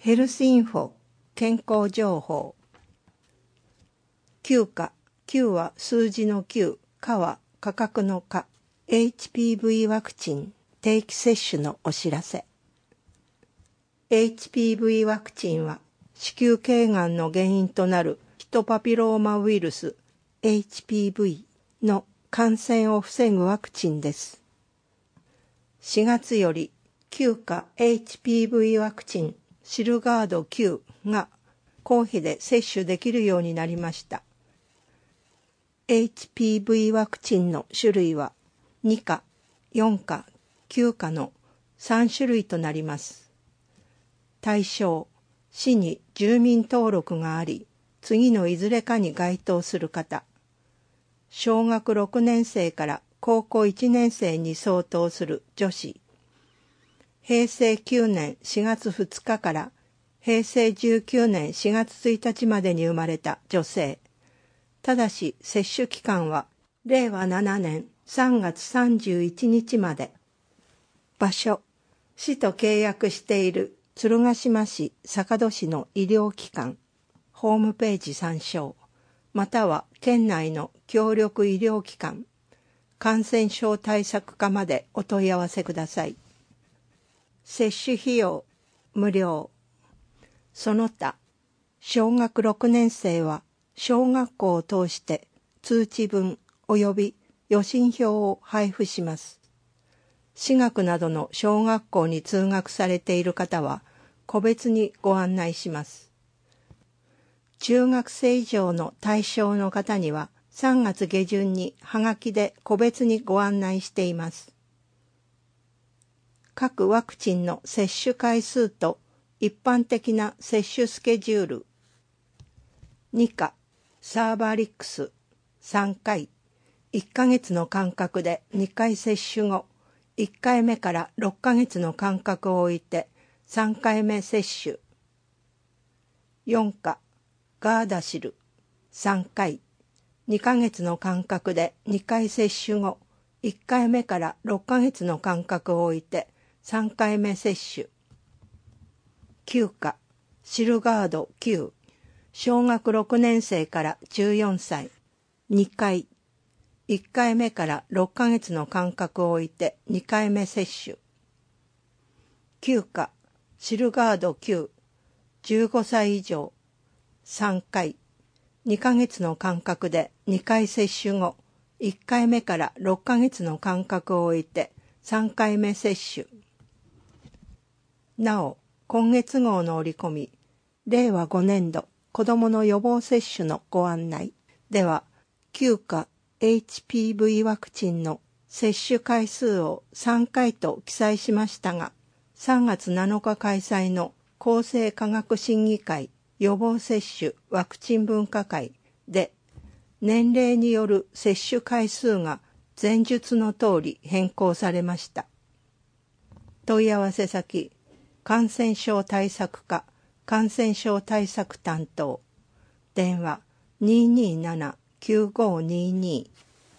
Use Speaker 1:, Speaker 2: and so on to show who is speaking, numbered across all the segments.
Speaker 1: ヘルスインフォ健康情報。9価、9は数字の9、価は価格の価。HPV ワクチン定期接種のお知らせ。HPV ワクチンは子宮頸がんの原因となるヒトパピローマウイルス HPV の感染を防ぐワクチンです。4月より9価 HPV ワクチンシルガード9が公費で接種できるようになりました。HPV ワクチンの種類は2価、4価、9価の3種類となります。対象、市に住民登録があり、次のいずれかに該当する方、小学6年生から高校1年生に相当する女子、平成9年4月2日から平成19年4月1日までに生まれた女性、ただし接種期間は令和7年3月31日まで。場所、市と契約している鶴ヶ島市坂戸市の医療機関、ホームページ参照、または県内の協力医療機関、感染症対策課までお問い合わせください。接種費用、無料。その他、小学6年生は小学校を通して通知文及び予診票を配布します。私学などの小学校に通学されている方は個別にご案内します。中学生以上の対象の方には3月下旬にはがきで個別にご案内しています。各ワクチンの接種回数と一般的な接種スケジュール。2価、サーバーリックス3回、1ヶ月の間隔で2回接種後、1回目から6ヶ月の間隔を置いて3回目接種。4価、ガーダシル3回、2ヶ月の間隔で2回接種後、1回目から6ヶ月の間隔を置いて3回目接種。9価、シルガード9、小学6年生から14歳、2回、1回目から6ヶ月の間隔を置いて2回目接種。9価、シルガード9、15歳以上、3回、2ヶ月の間隔で2回接種後、1回目から6ヶ月の間隔を置いて3回目接種。なお、今月号の折り込み、令和5年度子どもの予防接種のご案内では、9価 HPV ワクチンの接種回数を3回と記載しましたが、3月7日開催の厚生科学審議会予防接種ワクチン分科会で、年齢による接種回数が前述の通り変更されました。問い合わせ先、感染症対策課感染症対策担当、電話227-9522。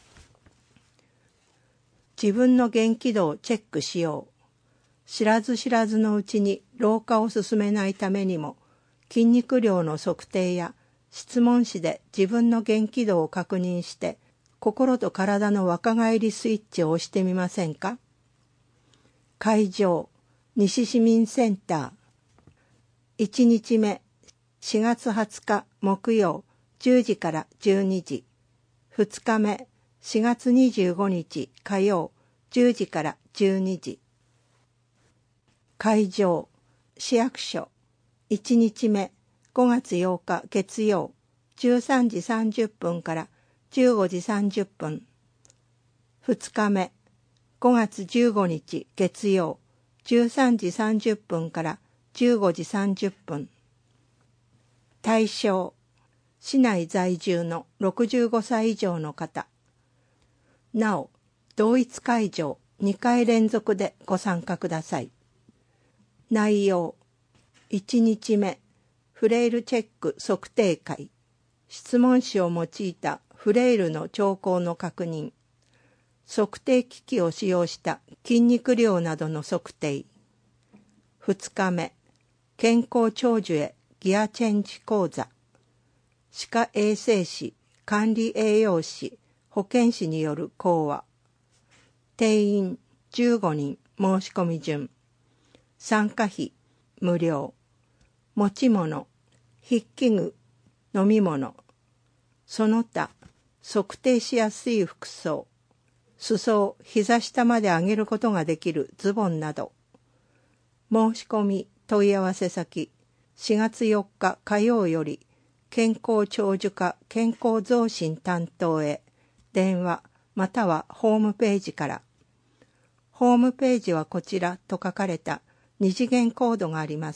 Speaker 1: 自分の元気度をチェックしよう。知らず知らずのうちに老化を進めないためにも、筋肉量の測定や質問紙で自分の元気度を確認して、心と体の若返りスイッチを押してみませんか？会場、西市民センター。1日目、4月20日木曜10時から12時。2日目、4月25日火曜10時から12時。会場、市役所。1日目、5月8日月曜13時30分から15時30分。2日目、5月15日月曜13時30分から15時30分。対象、市内在住の65歳以上の方。なお、同一会場2回連続でご参加ください。内容、1日目、フレイルチェック測定会。質問紙を用いたフレイルの兆候の確認。測定機器を使用した筋肉量などの測定。2日目、 健康長寿へギアチェンジ講座、歯科衛生士、管理栄養士、保健師による講話。定員15人申し込み順。参加費無料。持ち物、筆記具、飲み物、その他、測定しやすい服装、裾を膝下まで上げることができるズボンなど。申し込み問い合わせ先、4月4日火曜より、健康長寿課健康増進担当へ、電話またはホームページから。ホームページはこちらと書かれた二次元コードがあります。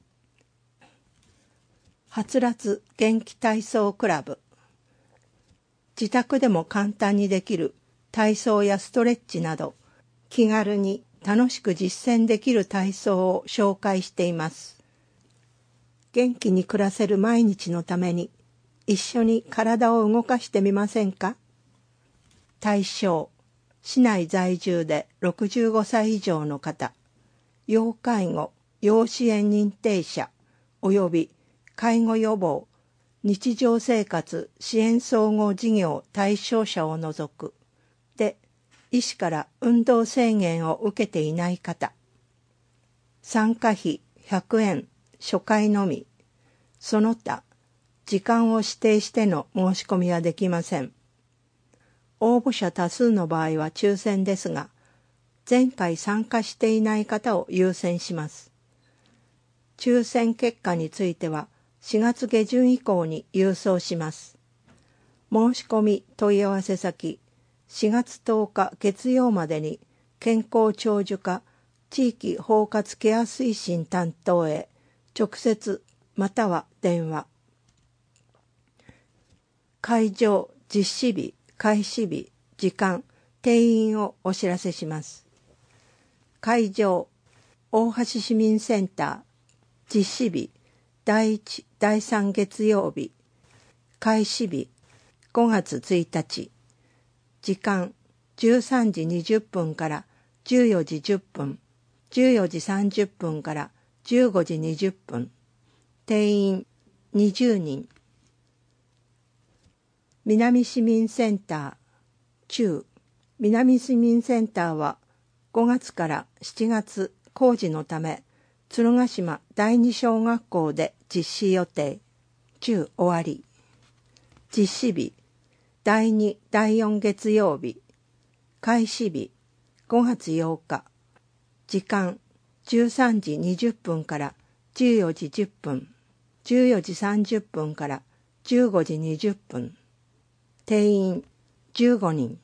Speaker 1: はつらつ元気体操クラブ。自宅でも簡単にできる体操やストレッチなど、気軽に楽しく実践できる体操を紹介しています。元気に暮らせる毎日のために、一緒に体を動かしてみませんか？対象、市内在住で65歳以上の方、要介護、要支援認定者、および介護予防、日常生活支援総合事業対象者を除く。で、医師から運動制限を受けていない方。参加費100円、初回のみ。その他、時間を指定しての申し込みはできません。応募者多数の場合は抽選ですが、前回参加していない方を優先します。抽選結果については、4月下旬以降に郵送します。申し込み問い合わせ先、4月10日月曜までに健康長寿課地域包括ケア推進担当へ直接または電話。会場、実施日、開始日、時間、定員をお知らせします。会場、大橋市民センター、実施日、第1、第3月曜日、開始日、5月1日、時間、13時20分から14時10分、14時30分から15時20分、定員20人。南市民センター、中、南市民センターは5月から7月工事のため、鶴ヶ島第二小学校で実施予定。中終わり。実施日、第2、第4月曜日。開始日、5月8日。時間、13時20分から14時10分。14時30分から15時20分。定員、15人。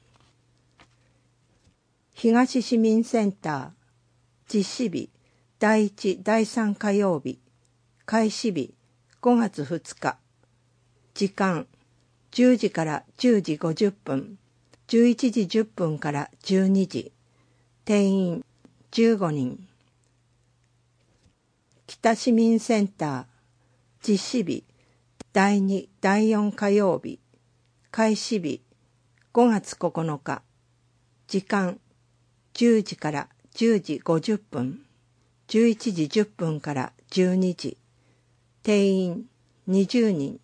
Speaker 1: 東市民センター、実施日、第1、第3火曜日、開始日、5月2日、時間、10時から10時50分、11時10分から12時、定員、15人。北市民センター、実施日、第2、第4火曜日、開始日、5月9日、時間、10時から10時50分、11時10分から12時、定員20人。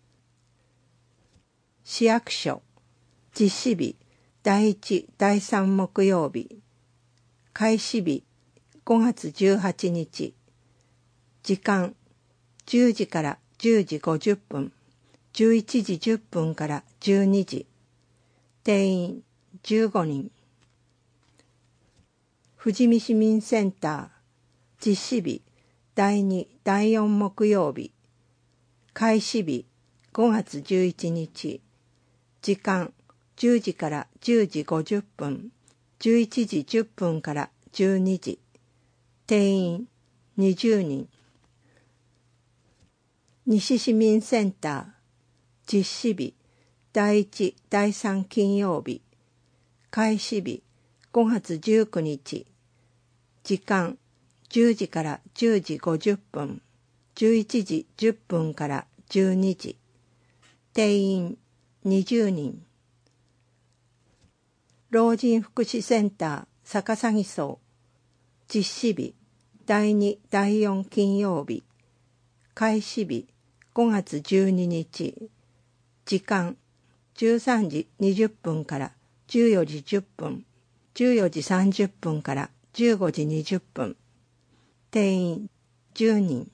Speaker 1: 市役所、実施日、第1、第3木曜日、開始日、5月18日、時間、10時から10時50分、11時10分から12時、定員15人。富士見市民センター、実施日、第2、第4木曜日、開始日、5月11日、時間、10時から10時50分、11時10分から12時、定員20人。西市民センター、実施日、第1、第3金曜日、開始日、5月19日、時間、10時から10時50分、11時10分から12時、定員20人。老人福祉センター、逆さぎ荘、実施日、 第2、第4金曜日。開始日5月12日。時間13時20分から14時10分。14時30分から15時20分。定員10人。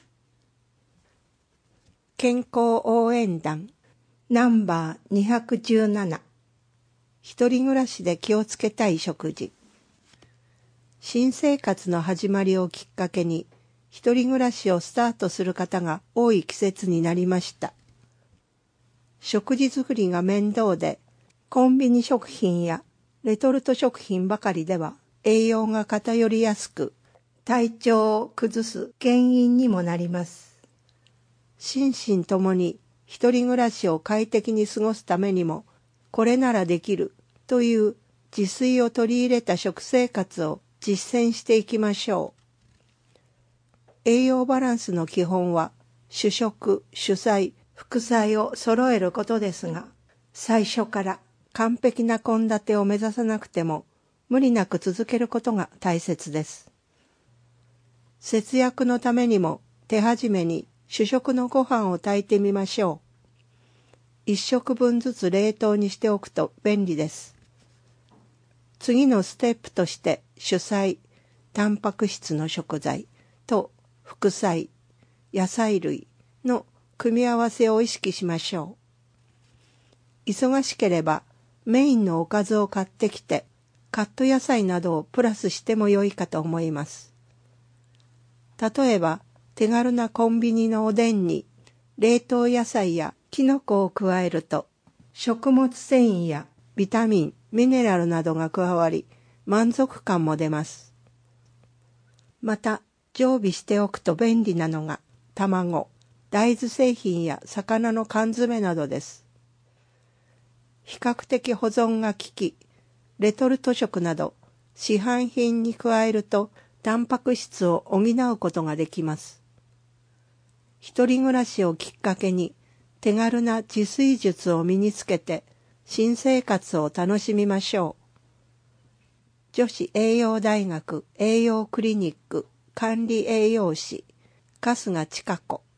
Speaker 1: 健康応援団ナンバー217。一人暮らしで気をつけたい食事。新生活の始まりをきっかけに一人暮らしをスタートする方が多い季節になりました。食事作りが面倒でコンビニ食品やレトルト食品ばかりでは栄養が偏りやすく体調を崩す原因にもなります。心身ともに一人暮らしを快適に過ごすためにもこれならできるという自炊を取り入れた食生活を実践していきましょう。栄養バランスの基本は主食、主菜、副菜を揃えることですが、最初から完璧な献立を目指さなくても無理なく続けることが大切です。節約のためにも手始めに主食のご飯を炊いてみましょう。1食分ずつ冷凍にしておくと便利です。次のステップとして主菜、タンパク質の食材と副菜、野菜類の組み合わせを意識しましょう。忙しければメインのおかずを買ってきてカット野菜などをプラスしても良いかと思います。例えば手軽なコンビニのおでんに冷凍野菜やキノコを加えると食物繊維やビタミン、ミネラルなどが加わり満足感も出ます。また常備しておくと便利なのが卵、大豆製品や魚の缶詰などです。比較的保存が利き、レトルト食など市販品に加えるとタンパク質を補うことができます。一人暮らしをきっかけに手軽な自炊術を身につけて新生活を楽しみましょう。女子栄養大学栄養クリニック管理栄養士春日千佳子